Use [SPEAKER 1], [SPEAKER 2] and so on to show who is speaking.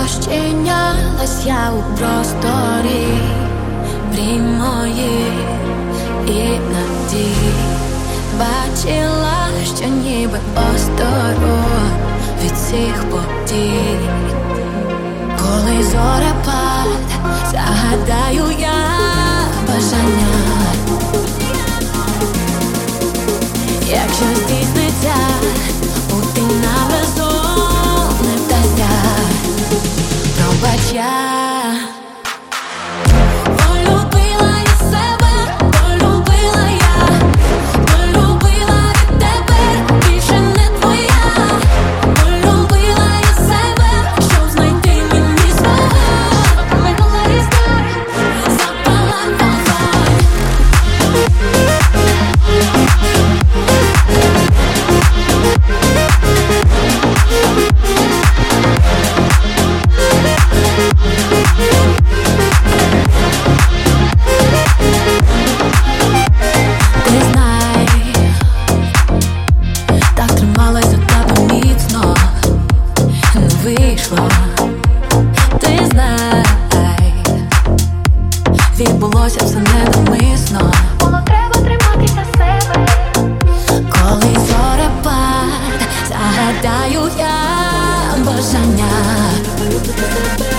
[SPEAKER 1] Розчинялась я у просторі мрій моїх і надій. Бачила, що ніби осторонь від всіх подій. Коли зорепад, загадаю я бажання. Якщо здійсниться, бути нам разом не вдасться. Пробач я. Ти знай, відбулося все ненавмисно.
[SPEAKER 2] Було треба триматися себе.
[SPEAKER 1] Коли зорепад, загадаю я бажання.